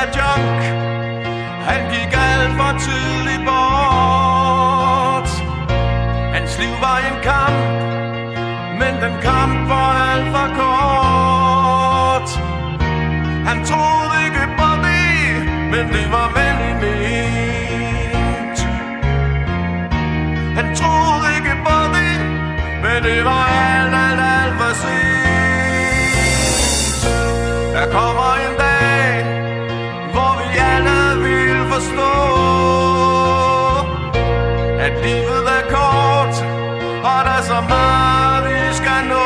af junk. Han gik alt for tidligt bort. Hans liv var en kamp, men den kamp var alt for kort. Han troede ikke på det, men det var venligt ment. Han troede ikke på det, men det var alt for sent. Der kommer en dag, hvor vi alle vil forstå, at livet er kort, og der er så meget vi skal nå.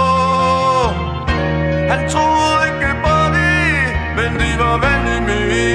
Han troede ikke på det, men det var venligt ment.